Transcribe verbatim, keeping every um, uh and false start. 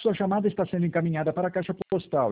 Sua chamada está sendo encaminhada para a caixa postal